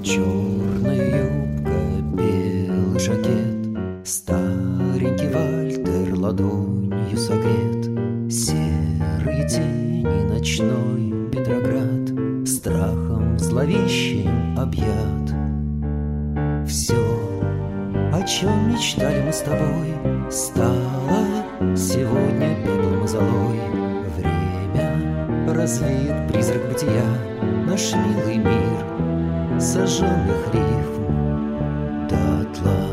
Черная юбка, белый жакет, старенький вальтер ладонью согрет. Серые тени, ночной Петроград страхом зловещим объят. Все, о чем мечтали мы с тобой, стало сегодня пеплом и золой. Время развеет призрак бытия, наш милый мир сожженных рифм дотла.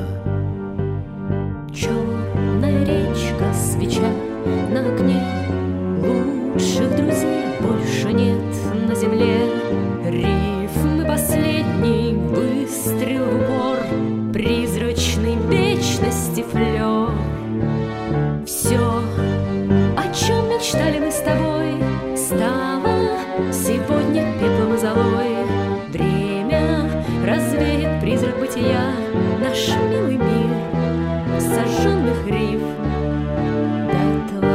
Черная речка, свеча на окне, лучших друзей больше нет на земле. Рифмы последний выстрел в упор, призрачной вечности флёр. Все, о чем мечтали мы с тобой, стало сегодня пеплом и золой. Время развеет призрак бытия, наш милый мир сожженных рифм дотла.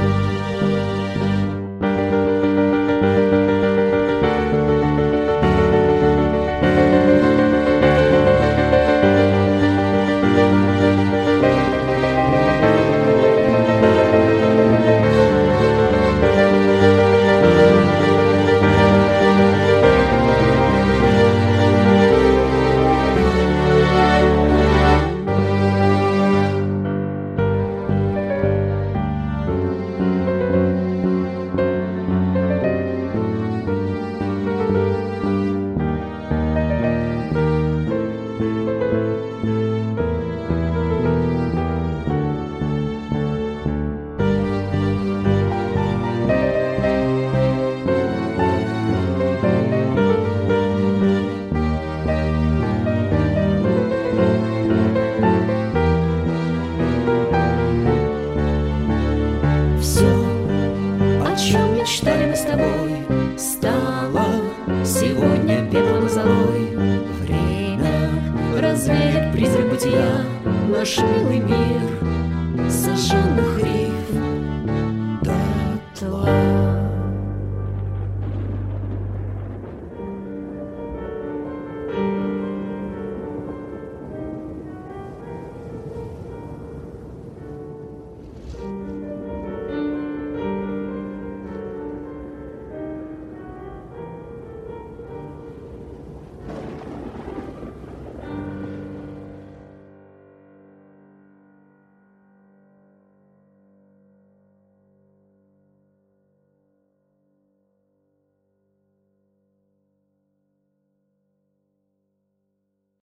Мечтали мы с тобой, стало сегодня пеплом и золой. Время развеет призрак бытия, наш милый мир сожженных